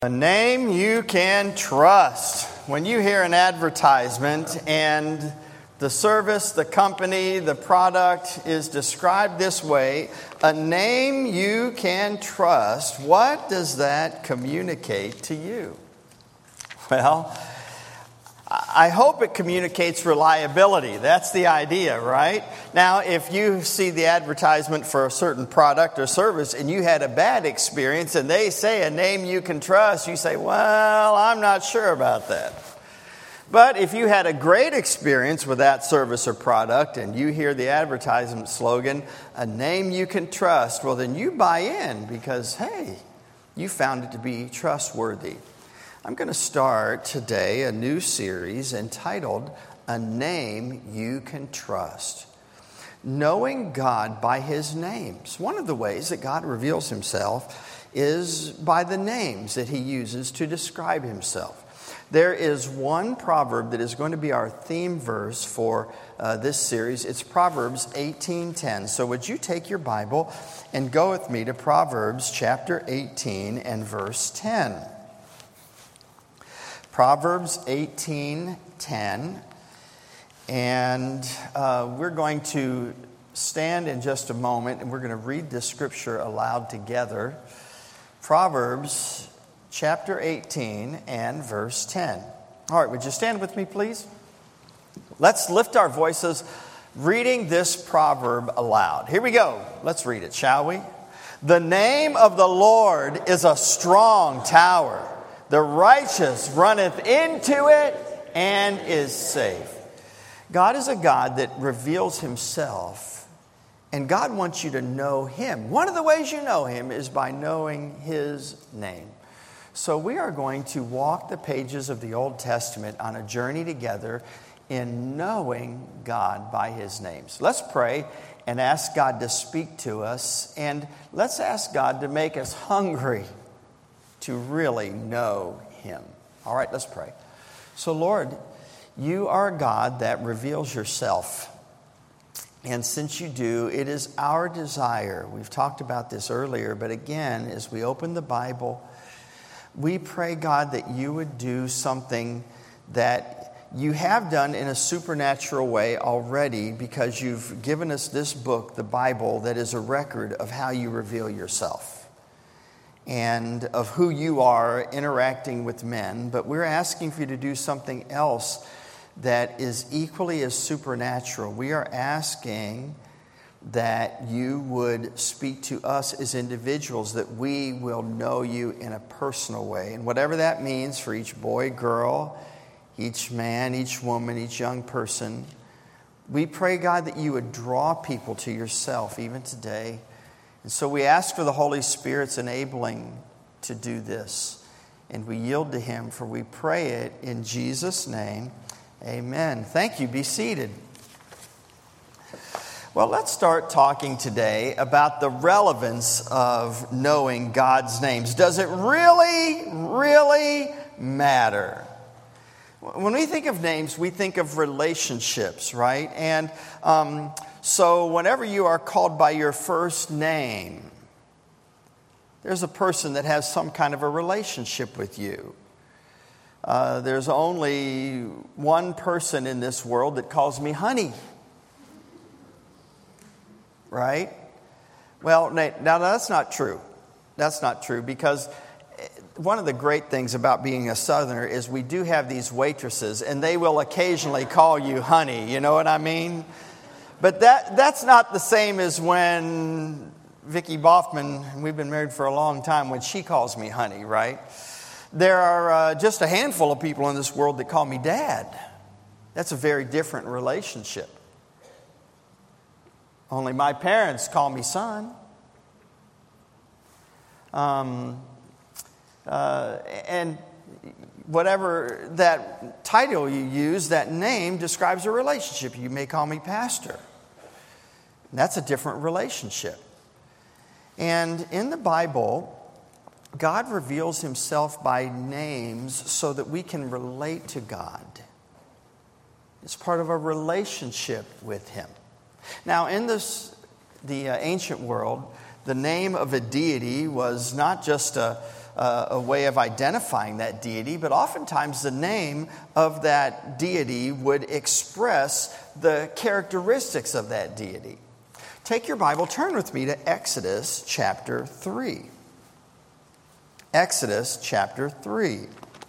A name you can trust. When you hear an advertisement and the service, the company, the product is described this way, a name you can trust, what does that communicate to you? Well, I hope it communicates reliability. That's the idea, right? Now, if you see the advertisement for a certain product or service and you had a bad experience and they say a name you can trust, you say, well, I'm not sure about that. But if you had a great experience with that service or product and you hear the advertisement slogan, a name you can trust, well, then you buy in because, hey, you found it to be trustworthy. I'm going to start today a new series entitled A Name You Can Trust. Knowing God by His names. One of the ways that God reveals Himself is by the names that He uses to describe Himself. There is one proverb that is going to be our theme verse for this series. It's Proverbs 18:10. So would you take your Bible and go with me to Proverbs chapter 18 and verse 10. Proverbs 18:10, and we're going to stand in just a moment, and we're going to read this scripture aloud together. Proverbs chapter 18 and verse 10. All right, would you stand with me, please? Let's lift our voices reading this proverb aloud. Here we go. Let's read it, shall we? The name of the Lord is a strong tower. The righteous runneth into it and is safe. God is a God that reveals Himself, and God wants you to know Him. One of the ways you know Him is by knowing His name. So we are going to walk the pages of the Old Testament on a journey together in knowing God by His names. Let's pray and ask God to speak to us, and let's ask God to make us hungry to really know Him. All right, let's pray. So, Lord, You are a God that reveals Yourself. And since You do, it is our desire. We've talked about this earlier, but again, as we open the Bible, we pray, God, that You would do something that You have done in a supernatural way already, because You've given us this book, the Bible, that is a record of how You reveal Yourself and of who You are interacting with men. But we're asking for You to do something else that is equally as supernatural. We are asking that You would speak to us as individuals, that we will know You in a personal way. And whatever that means for each boy, girl, each man, each woman, each young person, we pray, God, that You would draw people to Yourself even today. And so we ask for the Holy Spirit's enabling to do this. And we yield to Him, for we pray it in Jesus' name. Amen. Thank you. Be seated. Well, let's start talking today about the relevance of knowing God's names. Does it really, really matter? When we think of names, we think of relationships, right? And so whenever you are called by your first name, there's a person that has some kind of a relationship with you. There's only one person in this world that calls me honey. Right? Well, now that's not true. That's not true, because one of the great things about being a Southerner is we do have these waitresses, and they will occasionally call you honey. You know what I mean? But that's not the same as when Vicki Boffman, we've been married for a long time, when she calls me honey, right? There are just a handful of people in this world that call me dad. That's a very different relationship. Only my parents call me son. And whatever that title you use, that name describes a relationship. You may call me pastor. That's a different relationship. And in the Bible, God reveals Himself by names so that we can relate to God. It's part of a relationship with Him. Now, in the ancient world, the name of a deity was not just a a way of identifying that deity, but oftentimes the name of that deity would express the characteristics of that deity. Take your Bible, turn with me to Exodus chapter 3. Exodus chapter 3.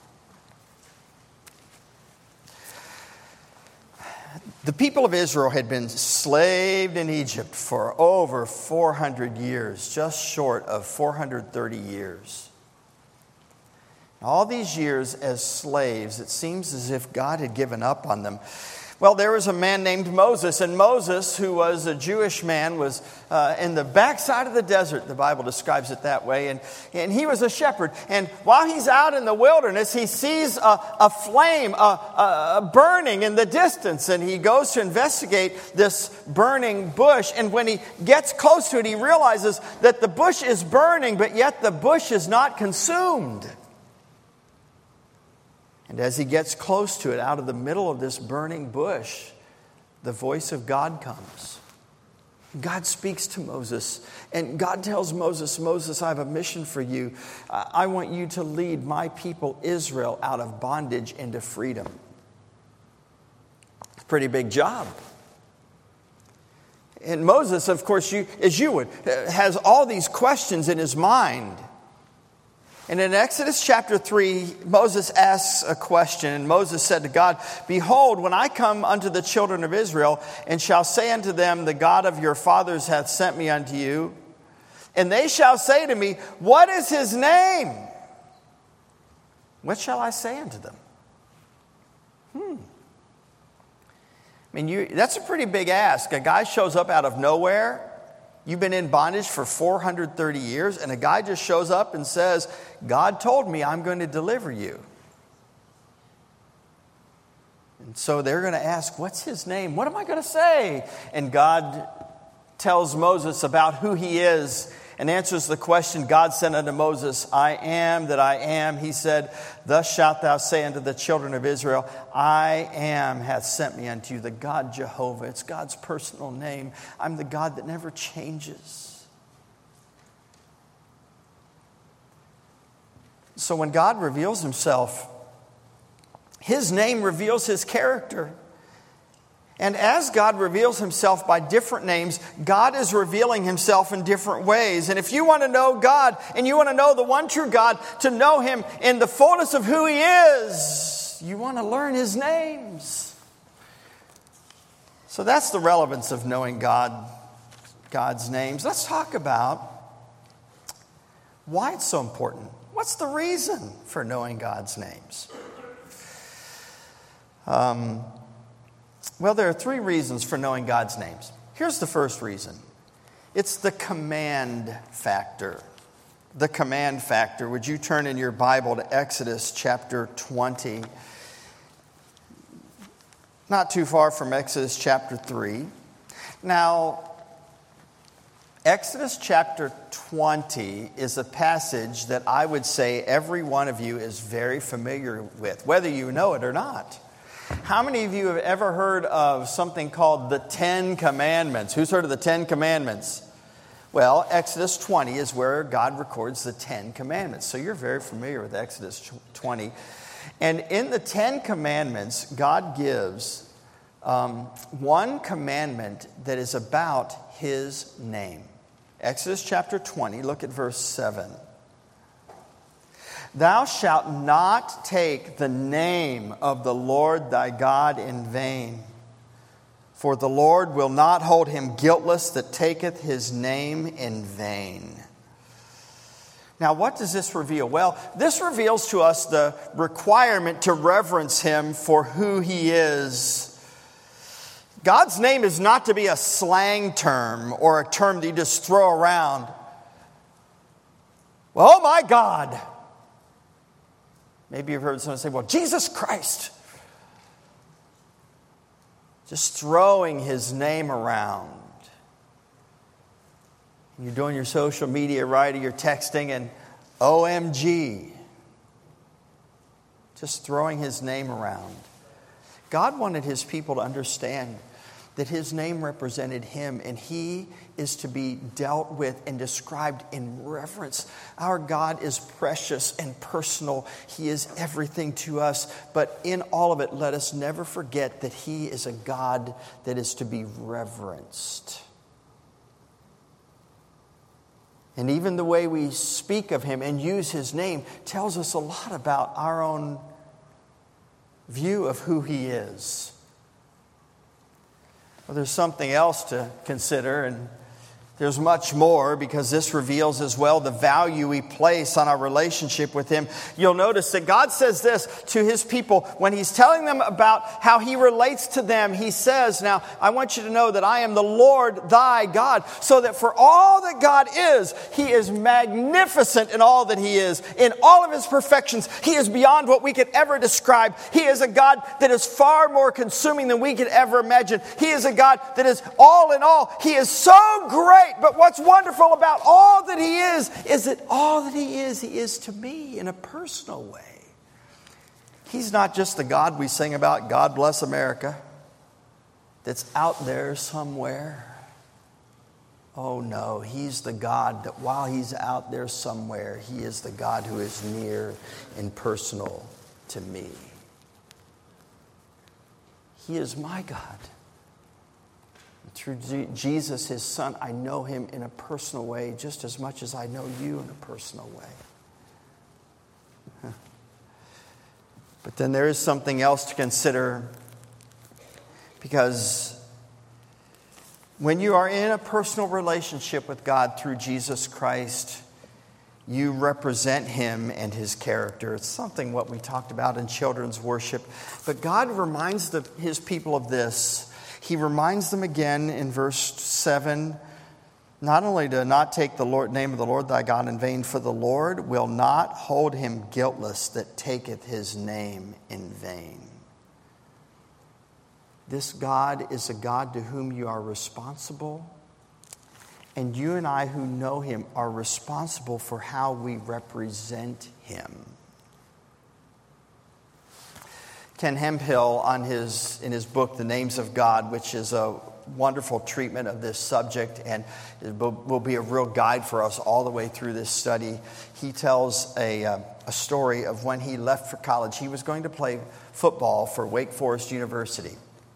The people of Israel had been enslaved in Egypt for over 400 years, just short of 430 years. All these years as slaves, it seems as if God had given up on them. Well, there was a man named Moses, and Moses, who was a Jewish man, was in the backside of the desert, the Bible describes it that way, and he was a shepherd. And while he's out in the wilderness, he sees a flame burning in the distance, and he goes to investigate this burning bush. And when he gets close to it, he realizes that the bush is burning, but yet the bush is not consumed. And as he gets close to it, out of the middle of this burning bush, the voice of God comes. God speaks to Moses, and God tells Moses, Moses, I have a mission for you. I want you to lead my people Israel out of bondage into freedom. It's a pretty big job. And Moses, of course, as you would, has all these questions in his mind. And in Exodus chapter 3, Moses asks a question. And Moses said to God, Behold, when I come unto the children of Israel, and shall say unto them, The God of your fathers hath sent me unto you, and they shall say to me, What is his name? What shall I say unto them? I mean, that's a pretty big ask. A guy shows up out of nowhere. You've been in bondage for 430 years, and a guy just shows up and says, God told me I'm going to deliver you. And so they're going to ask, what's his name? What am I going to say? And God tells Moses about who he is and answers the question God sent unto Moses, I am that I am. He said, Thus shalt thou say unto the children of Israel, I am hath sent me unto you, the God Jehovah. It's God's personal name. I'm the God that never changes. So when God reveals himself, his name reveals his character. And as God reveals himself by different names, God is revealing himself in different ways. And if you want to know God, and you want to know the one true God, to know him in the fullness of who he is, you want to learn his names. So that's the relevance of knowing God's names. Let's talk about why it's so important. What's the reason for knowing God's names? Well, there are three reasons for knowing God's names. Here's the first reason. It's the command factor. The command factor. Would you turn in your Bible to Exodus chapter 20? Not too far from Exodus chapter 3. Now, Exodus chapter 20 is a passage that I would say every one of you is very familiar with, whether you know it or not. How many of you have ever heard of something called the Ten Commandments? Who's heard of the Ten Commandments? Well, Exodus 20 is where God records the Ten Commandments. So you're very familiar with Exodus 20. And in the Ten Commandments, God gives one commandment that is about his name. Exodus chapter 20, look at verse 7. Thou shalt not take the name of the Lord thy God in vain, for the Lord will not hold him guiltless that taketh his name in vain. Now, what does this reveal? Well, this reveals to us the requirement to reverence him for who he is. God's name is not to be a slang term or a term that you just throw around. Well, oh my God. Maybe you've heard someone say, well, Jesus Christ. Just throwing his name around. You're doing your social media right, or you're texting and OMG. Just throwing his name around. God wanted his people to understand that his name represented him, and he is to be dealt with and described in reverence. Our God is precious and personal. He is everything to us. But in all of it, let us never forget that he is a God that is to be reverenced. And even the way we speak of him and use his name tells us a lot about our own view of who he is. Well, there's something else to consider, and there's much more, because this reveals as well the value we place on our relationship with him. You'll notice that God says this to his people when he's telling them about how he relates to them. He says, now, I want you to know that I am the Lord thy God, so that for all that God is, he is magnificent in all that he is. In all of his perfections, he is beyond what we could ever describe. He is a God that is far more consuming than we could ever imagine. He is a God that is all in all. He is so great. But what's wonderful about all that he is that all that he is to me in a personal way. He's not just the God we sing about, God bless America, that's out there somewhere. Oh no, he's the God that while he's out there somewhere, he is the God who is near and personal to me. He is my God. Through Jesus, his son, I know him in a personal way just as much as I know you in a personal way. But then there is something else to consider, because when you are in a personal relationship with God through Jesus Christ, you represent him and his character. It's something what we talked about in children's worship. But God reminds his people of this. He reminds them again in verse 7, not only to not take the name of the Lord thy God in vain, for the Lord will not hold him guiltless that taketh his name in vain. This God is a God to whom you are responsible, and you and I who know him are responsible for how we represent him. Ken Hemphill, in his book, The Names of God, which is a wonderful treatment of this subject and it will be a real guide for us all the way through this study. He tells a story of when he left for college. He was going to play football for Wake Forest University.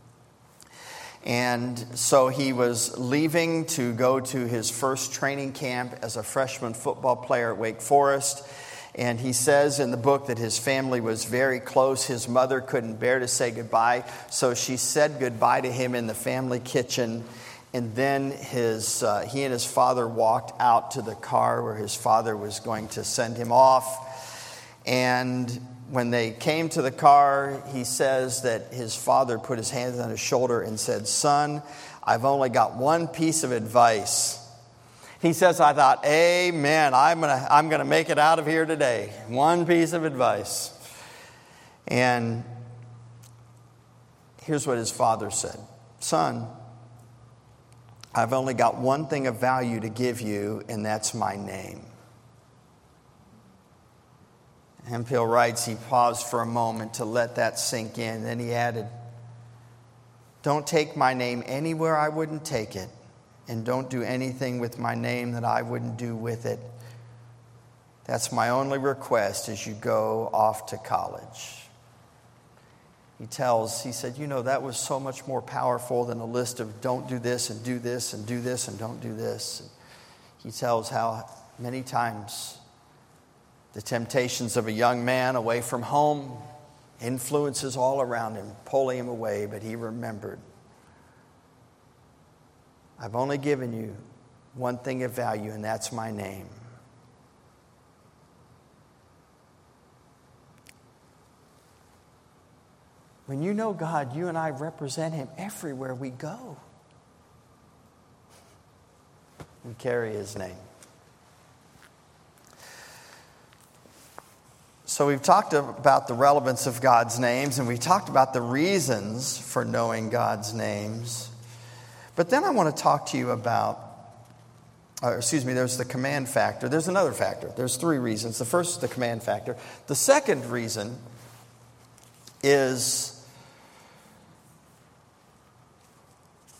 And so he was leaving to go to his first training camp as a freshman football player at Wake Forest. And he says in the book that his family was very close. His mother couldn't bear to say goodbye, so she said goodbye to him in the family kitchen. And then he and his father walked out to the car where his father was going to send him off. And when they came to the car, he says that his father put his hands on his shoulder and said, "Son, I've only got one piece of advice." He says, I thought, amen, I'm gonna make it out of here today. One piece of advice. And here's what his father said. "Son, I've only got one thing of value to give you, and that's my name." Hemphill writes, he paused for a moment to let that sink in. Then he added, "Don't take my name anywhere I wouldn't take it. And don't do anything with my name that I wouldn't do with it. That's my only request as you go off to college." He said, that was so much more powerful than a list of don't do this and do this and do this and don't do this. And he tells how many times the temptations of a young man away from home, influences all around him, pulling him away, but he remembered, I've only given you one thing of value, and that's my name. When you know God, you and I represent him everywhere we go. We carry his name. So we've talked about the relevance of God's names, and we've talked about the reasons for knowing God's names. But then I want to talk to you about, there's the command factor. There's another factor. There's three reasons. The first is the command factor. The second reason is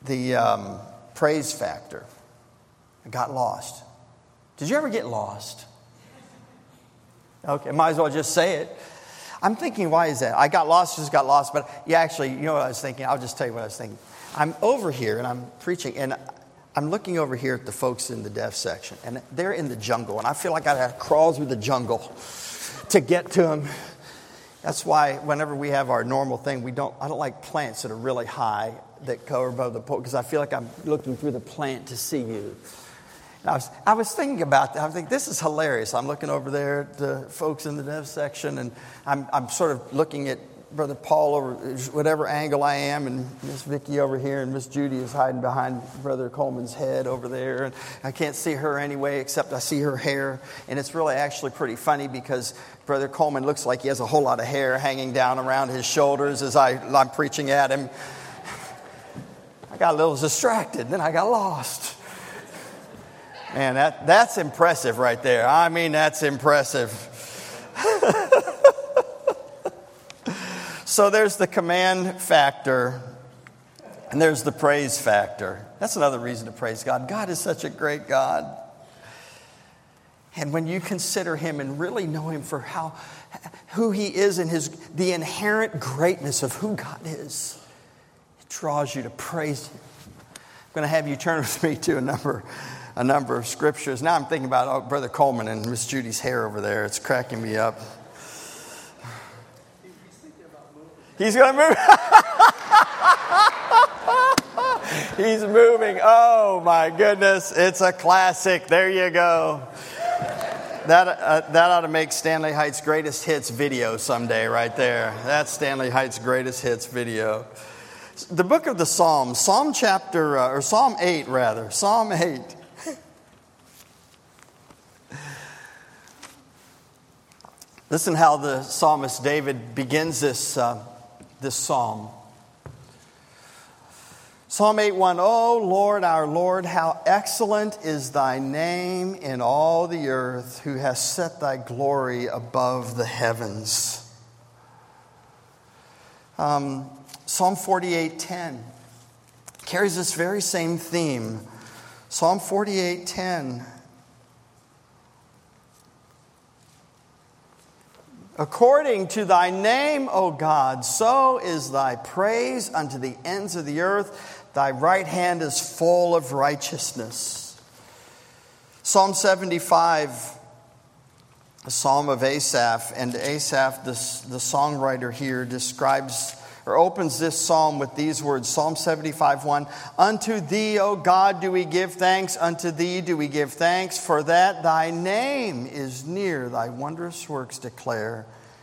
the praise factor. I got lost. Did you ever get lost? Okay, might as well just say it. I'm thinking, why is that? I got lost, just got lost. But yeah, actually, you know what I was thinking? I'll just tell you what I was thinking. I'm over here and I'm preaching, and I'm looking over here at the folks in the deaf section, and they're in the jungle, and I feel like I got to crawl through the jungle to get to them. That's why whenever we have our normal thing, I don't like plants that are really high that go above the pole, because I feel like I'm looking through the plant to see you. And I was thinking about that. I was thinking, this is hilarious. I'm looking over there at the folks in the deaf section, and I'm sort of looking at Brother Paul over whatever angle I am, and Miss Vicky over here, and Miss Judy is hiding behind Brother Coleman's head over there, and I can't see her anyway, except I see her hair, and it's really actually pretty funny because Brother Coleman looks like he has a whole lot of hair hanging down around his shoulders as I'm preaching at him. I got a little distracted, then I got lost. Man, that's impressive right there. I mean, that's impressive. So there's the command factor, and there's the praise factor. That's another reason to praise God. God is such a great God. And when you consider Him and really know Him for who He is and the inherent greatness of who God is, it draws you to praise Him. I'm going to have you turn with me to a number of scriptures. Now I'm thinking about Brother Coleman and Miss Judy's hair over there. It's cracking me up. He's going to move. He's moving. Oh, my goodness. It's a classic. There you go. That ought to make Stanley Heights' greatest hits video someday right there. That's Stanley Heights' greatest hits video. The book of the Psalms, Psalm 8 rather. Psalm 8. Listen how the psalmist David begins this psalm. Psalm 8:1, O Lord, our Lord, how excellent is thy name in all the earth, who has set thy glory above the heavens. Psalm 48:10 carries this very same theme. Psalm 48:10. According to thy name, O God, so is thy praise unto the ends of the earth. Thy right hand is full of righteousness. Psalm 75, a psalm of Asaph. And Asaph, the songwriter here, describes or opens this psalm with these words. Psalm 75:1. Unto thee, O God, do we give thanks. Unto thee do we give thanks. For that thy name is near. Thy wondrous works declare.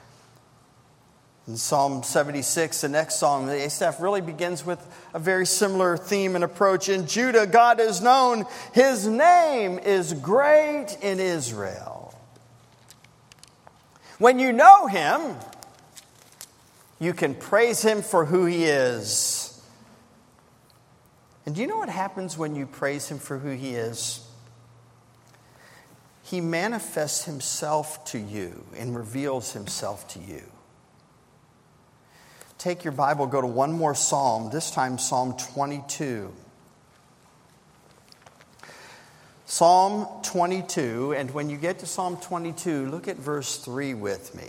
In Psalm 76, the next song, Asaph really begins with a very similar theme and approach. In Judah, God is known. His name is great in Israel. When you know Him, you can praise Him for who He is. And do you know what happens when you praise Him for who He is? He manifests Himself to you and reveals Himself to you. Take your Bible, go to one more psalm, this time Psalm 22. Psalm 22, and when you get to Psalm 22, look at verse 3 with me.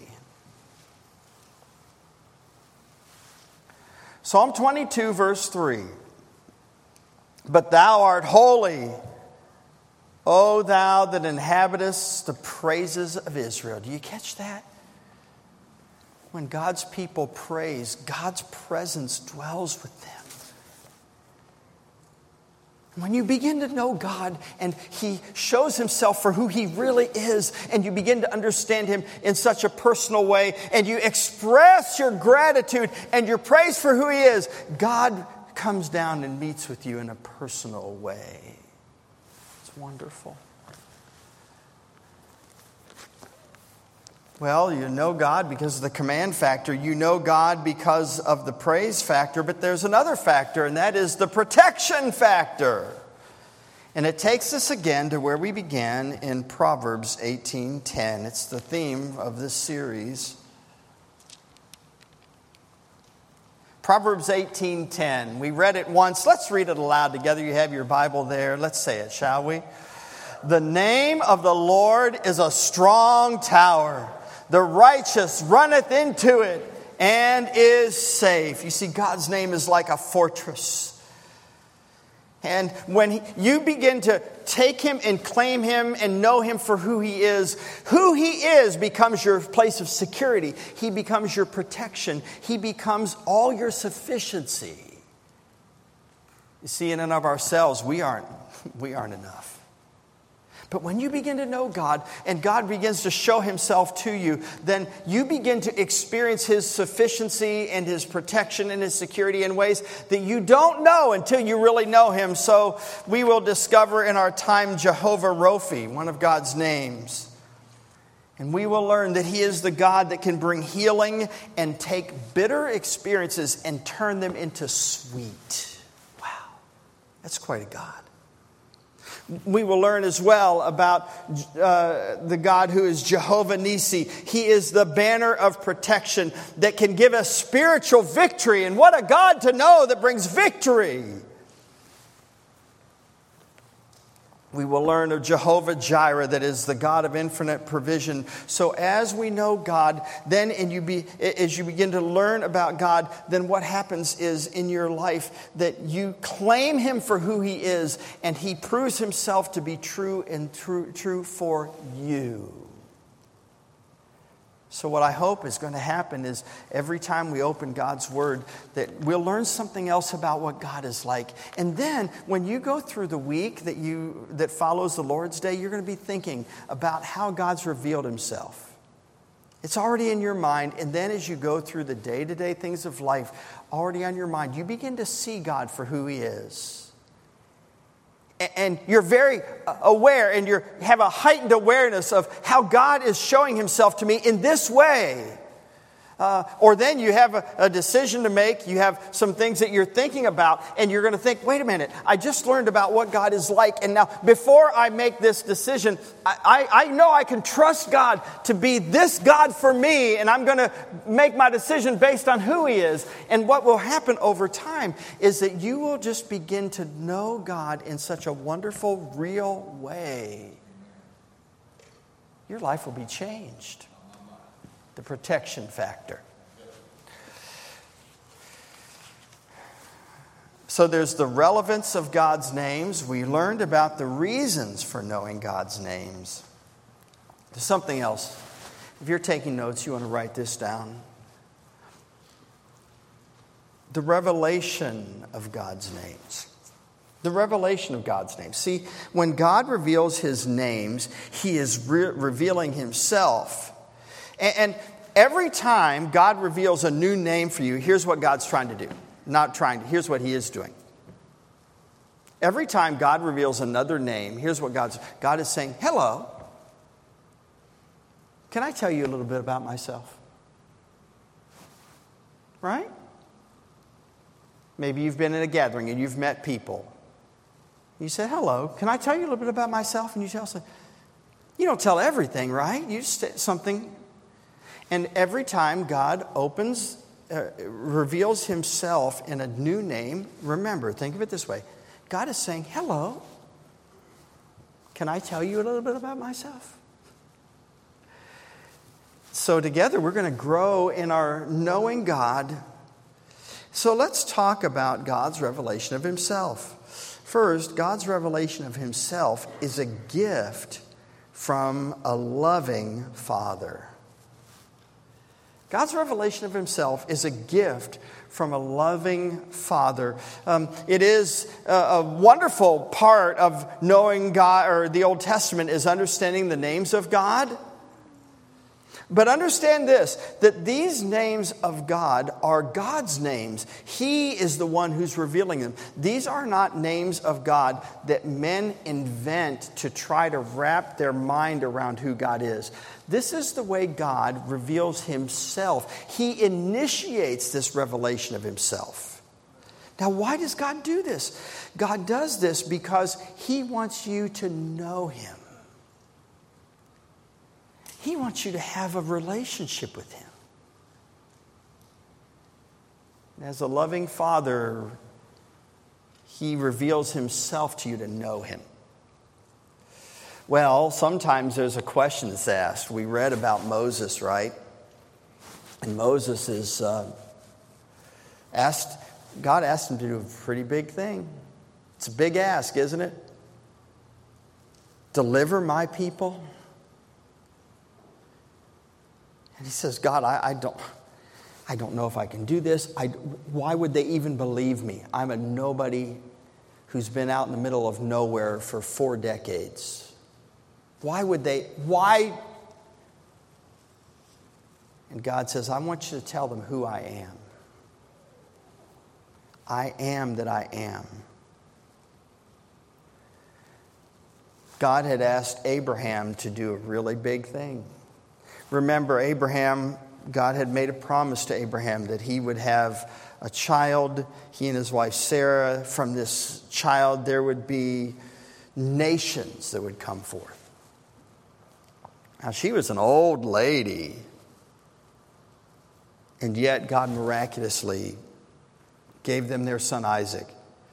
Psalm 22, verse 3. But thou art holy, O thou that inhabitest the praises of Israel. Do you catch that? When God's people praise, God's presence dwells with them. When you begin to know God and He shows Himself for who He really is, and you begin to understand Him in such a personal way, and you express your gratitude and your praise for who He is, God comes down and meets with you in a personal way. It's wonderful. Well, you know God because of the command factor. You know God because of the praise factor. But there's another factor, and that is the protection factor. And it takes us again to where we began in Proverbs 18:10. It's the theme of this series. Proverbs 18:10. We read it once. Let's read it aloud together. You have your Bible there. Let's say it, shall we? The name of the Lord is a strong tower. The righteous runneth into it and is safe. You see, God's name is like a fortress. And when you begin to take Him and claim Him and know Him for who He is becomes your place of security. He becomes your protection. He becomes all your sufficiency. You see, in and of ourselves, we aren't enough. But when you begin to know God and God begins to show Himself to you, then you begin to experience His sufficiency and His protection and His security in ways that you don't know until you really know Him. So we will discover in our time Jehovah Rophi, one of God's names. And we will learn that He is the God that can bring healing and take bitter experiences and turn them into sweet. Wow, that's quite a God. We will learn as well about the God who is Jehovah Nissi. He is the banner of protection that can give us spiritual victory. And what a God to know that brings victory. We will learn of Jehovah Jireh, that is the God of infinite provision. So as we know God, then as you begin to learn about God, then what happens is in your life that you claim Him for who He is, and He proves Himself to be true for you. So what I hope is going to happen is every time we open God's Word that we'll learn something else about what God is like. And then when you go through the week that follows the Lord's Day, you're going to be thinking about how God's revealed Himself. It's already in your mind. And then as you go through the day-to-day things of life, already on your mind, you begin to see God for who He is. And you're very aware and you have a heightened awareness of how God is showing Himself to me in this way. Or then you have a decision to make. You have some things that you're thinking about. And you're going to think, wait a minute, I just learned about what God is like. And now before I make this decision, I know I can trust God to be this God for me. And I'm going to make my decision based on who He is. And what will happen over time is that you will just begin to know God in such a wonderful, real way. Your life will be changed. The protection factor. So there's the relevance of God's names. We learned about the reasons for knowing God's names. There's something else. If you're taking notes, you want to write this down. The revelation of God's names. The revelation of God's names. See, when God reveals His names, He is revealing Himself. And every time God reveals a new name for you, here's what God's trying to do. Here's what He is doing. Every time God reveals another name, here's what God is saying, hello, can I tell you a little bit about myself? Right? Maybe you've been in a gathering and you've met people. You say, hello, can I tell you a little bit about myself? And you tell them, you don't tell everything, right? You just say something. And every time God reveals Himself in a new name, remember, think of it this way. God is saying, hello, can I tell you a little bit about myself? So together we're going to grow in our knowing God. So let's talk about God's revelation of Himself. First, God's revelation of Himself is a gift from a loving Father. God's revelation of Himself is a gift from a loving Father. It is a wonderful part of knowing God, or the Old Testament, is understanding the names of God. But understand this, that these names of God are God's names. He is the one who's revealing them. These are not names of God that men invent to try to wrap their mind around who God is. This is the way God reveals Himself. He initiates this revelation of Himself. Now, why does God do this? God does this because He wants you to know Him. He wants you to have a relationship with Him. As a loving Father, He reveals Himself to you to know Him. Well, sometimes there's a question that's asked. We read about Moses, right? And Moses is God asked him to do a pretty big thing. It's a big ask, isn't it? Deliver my people. And he says, God, I don't know if I can do this. Why would they even believe me? I'm a nobody who's been out in the middle of nowhere for 4 decades. Why? And God says, I want you to tell them who I am. I am that I am. God had asked Abraham to do a really big thing. Remember, God had made a promise to Abraham that he would have a child, he and his wife Sarah. From this child, there would be nations that would come forth. Now, she was an old lady, and yet God miraculously gave them their son Isaac.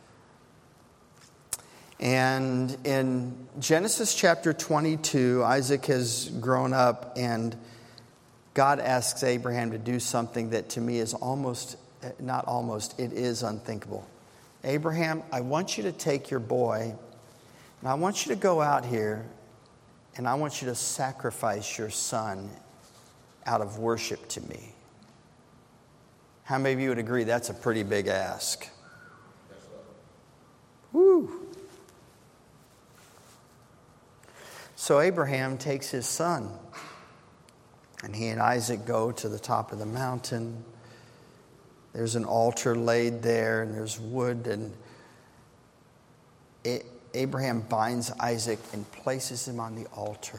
And in Genesis chapter 22, Isaac has grown up, and God asks Abraham to do something that to me is it is unthinkable. Abraham, I want you to take your boy, and I want you to go out here, and I want you to sacrifice your son out of worship to me. How many of you would agree that's a pretty big ask? Woo! So Abraham takes his son, and he and Isaac go to the top of the mountain. There's an altar laid there, and there's wood, and Abraham binds Isaac and places him on the altar.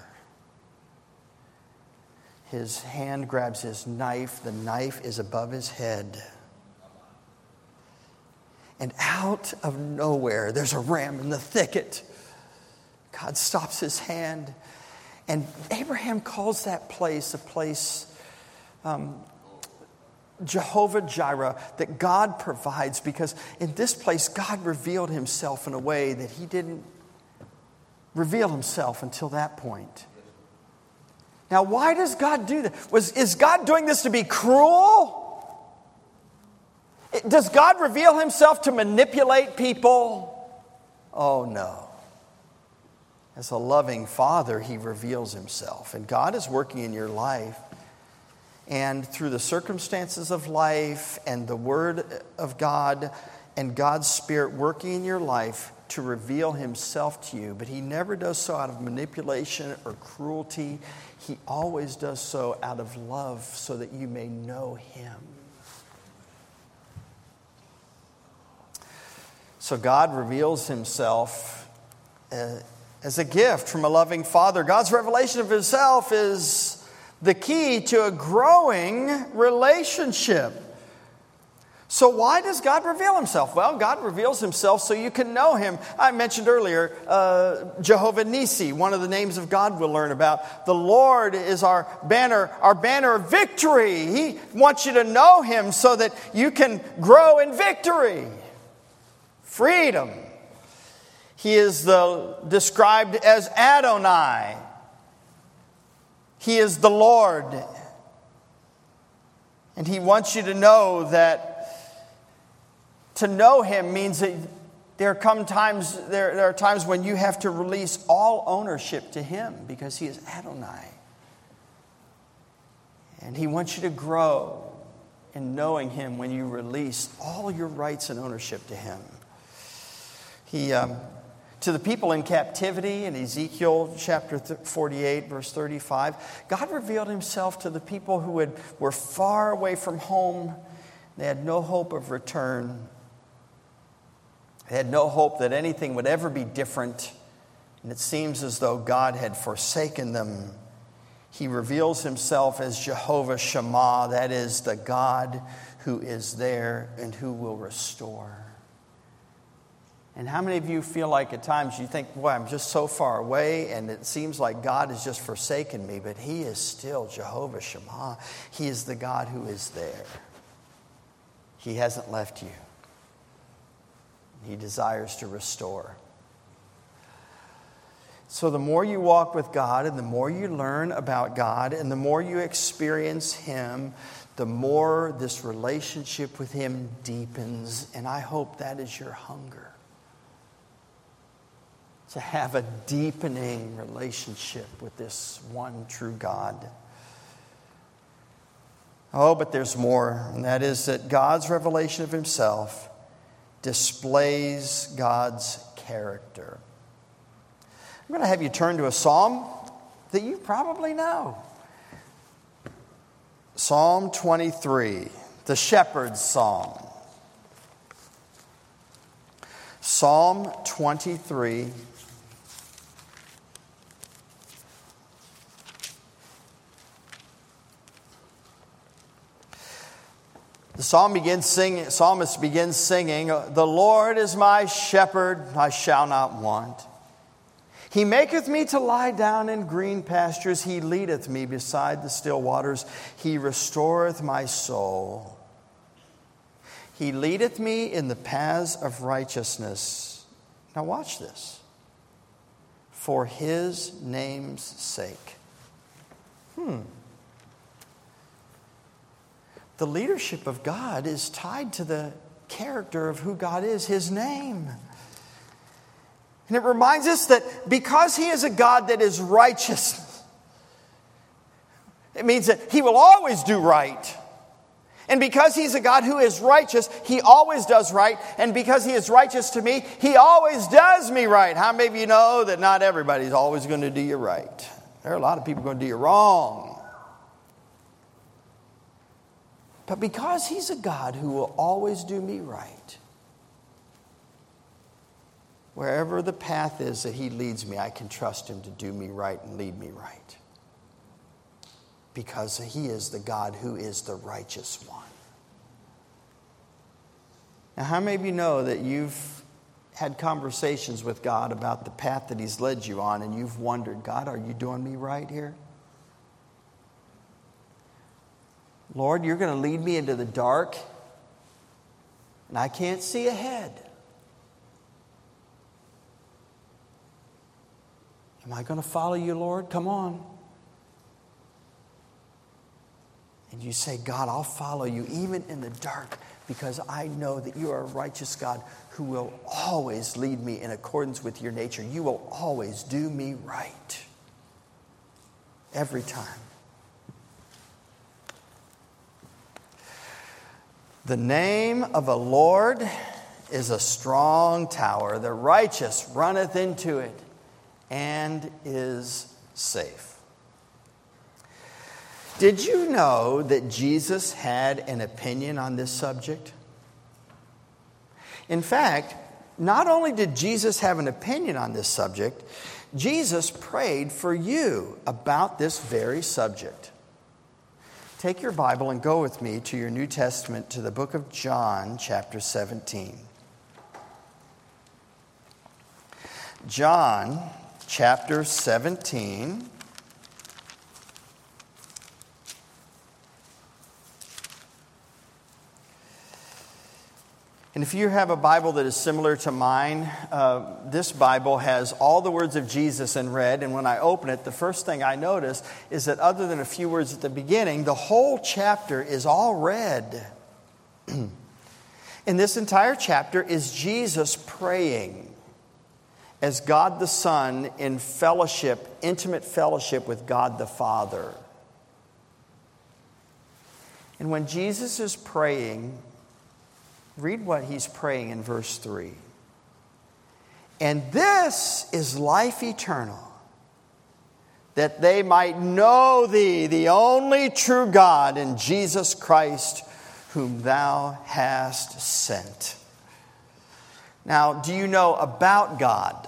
His hand grabs his knife. The knife is above his head. And out of nowhere, there's a ram in the thicket. God stops his hand. And Abraham calls that place a place, Jehovah Jireh, that God provides, because in this place, God revealed himself in a way that he didn't reveal himself until that point. Now, why does God do that? Is God doing this to be cruel? Does God reveal himself to manipulate people? Oh, no. As a loving Father, he reveals himself. And God is working in your life. And through the circumstances of life and the Word of God and God's Spirit working in your life to reveal himself to you. But he never does so out of manipulation or cruelty. He always does so out of love so that you may know him. So God reveals himself as a gift from a loving Father. God's revelation of himself is the key to a growing relationship. So why does God reveal himself? Well, God reveals himself so you can know him. I mentioned earlier, Jehovah Nissi, one of the names of God we'll learn about. The Lord is our banner of victory. He wants you to know him so that you can grow in victory. Freedom. He is described as Adonai. He is the Lord. And he wants you to know that to know him means that there are times when you have to release all ownership to him because he is Adonai. And he wants you to grow in knowing him when you release all your rights and ownership to him. To the people in captivity in Ezekiel chapter 48, verse 35, God revealed himself to the people who were far away from home. They had no hope of return. They had no hope that anything would ever be different. And it seems as though God had forsaken them. He reveals himself as Jehovah Shammah, that is the God who is there and who will restore. And how many of you feel like at times you think, boy, I'm just so far away and it seems like God has just forsaken me, but he is still Jehovah Shammah. He is the God who is there. He hasn't left you. He desires to restore. So the more you walk with God and the more you learn about God and the more you experience Him, the more this relationship with Him deepens. And I hope that is your hunger. To have a deepening relationship with this one true God. Oh, but there's more. And that is that God's revelation of Himself displays God's character. I'm going to have you turn to a psalm that you probably know. Psalm 23, the shepherd's psalm. Psalm 23. The psalmist begins singing, "The Lord is my shepherd, I shall not want. He maketh me to lie down in green pastures. He leadeth me beside the still waters. He restoreth my soul. He leadeth me in the paths of righteousness." Now watch this. "For His name's sake." The leadership of God is tied to the character of who God is, His name. And it reminds us that because He is a God that is righteous, it means that He will always do right. And because He's a God who is righteous, He always does right. And because He is righteous to me, He always does me right. How many of you know that not everybody's always going to do you right? There are a lot of people going to do you wrong. But because He's a God who will always do me right, wherever the path is that He leads me, I can trust Him to do me right and lead me right. Because He is the God who is the righteous one. Now, how many of you know that you've had conversations with God about the path that He's led you on and you've wondered, God, are you doing me right here? Lord, you're going to lead me into the dark and I can't see ahead. Am I going to follow you, Lord? Come on. And you say, God, I'll follow you even in the dark because I know that you are a righteous God who will always lead me in accordance with your nature. You will always do me right. Every time. The name of the Lord is a strong tower. The righteous runneth into it and is safe. Did you know that Jesus had an opinion on this subject? In fact, not only did Jesus have an opinion on this subject, Jesus prayed for you about this very subject. Take your Bible and go with me to your New Testament, to the book of John, chapter 17. John, chapter 17. And if you have a Bible that is similar to mine, this Bible has all the words of Jesus in red. And when I open it, the first thing I notice is that other than a few words at the beginning, the whole chapter is all red. And this entire chapter is Jesus praying as God the Son in fellowship, intimate fellowship with God the Father. And when Jesus is praying, read what He's praying in verse 3. "And this is life eternal, that they might know Thee, the only true God, and Jesus Christ, whom Thou hast sent." Now, do you know about God?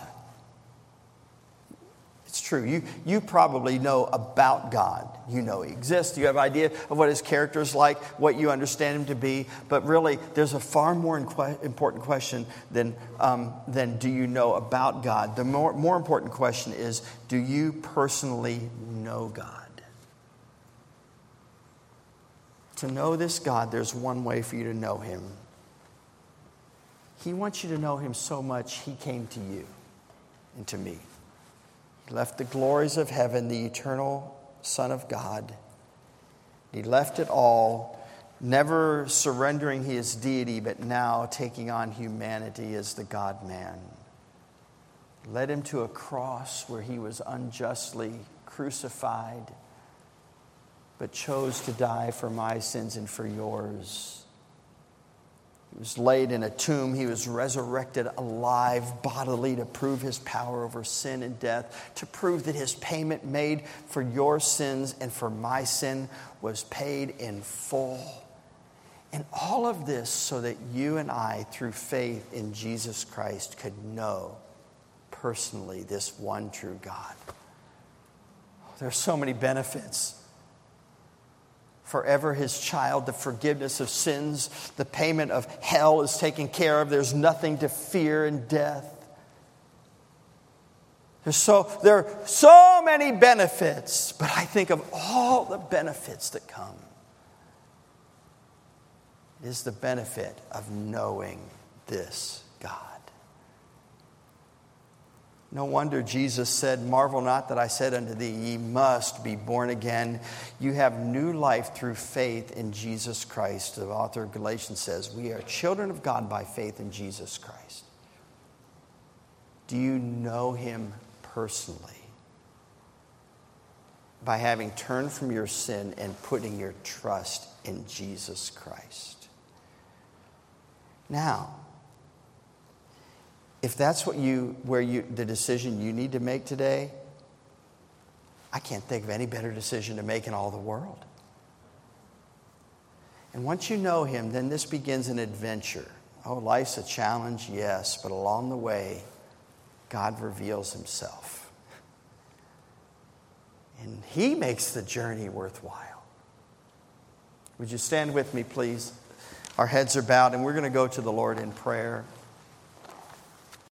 It's true. You probably know about God. You know He exists. You have an idea of what His character is like, what you understand Him to be. But really, there's a far more important question than do you know about God. The more important question is, do you personally know God? to know this God, there's one way for you to know him. He wants you to know him so much, he came to you and to me. He left the glories of heaven, the eternal Son of God. He left it all, never surrendering his deity, but now taking on humanity as the God-man. Led him to a cross where he was unjustly crucified, but chose to die for my sins and for yours. He was laid in a tomb. He was resurrected alive bodily to prove his power over sin and death, to prove that his payment made for your sins and for my sin was paid in full. And all of this so that you and I, through faith in Jesus Christ, could know personally this one true God. There's so many benefits. Forever his child, the forgiveness of sins, the payment of hell is taken care of. There's nothing to fear in death. There are so many benefits, but I think of all the benefits that come. It is the benefit of knowing this God. No wonder Jesus said, "Marvel not that I said unto thee, ye must be born again." You have new life through faith in Jesus Christ. The author of Galatians says, we are children of God by faith in Jesus Christ. Do you know him personally? By having turned from your sin and putting your trust in Jesus Christ. Now, if that's the decision you need to make today, I can't think of any better decision to make in all the world. And once you know him, then this begins an adventure. Oh, life's a challenge, yes, but along the way, God reveals himself. And he makes the journey worthwhile. Would you stand with me, please? Our heads are bowed, and we're going to go to the Lord in prayer.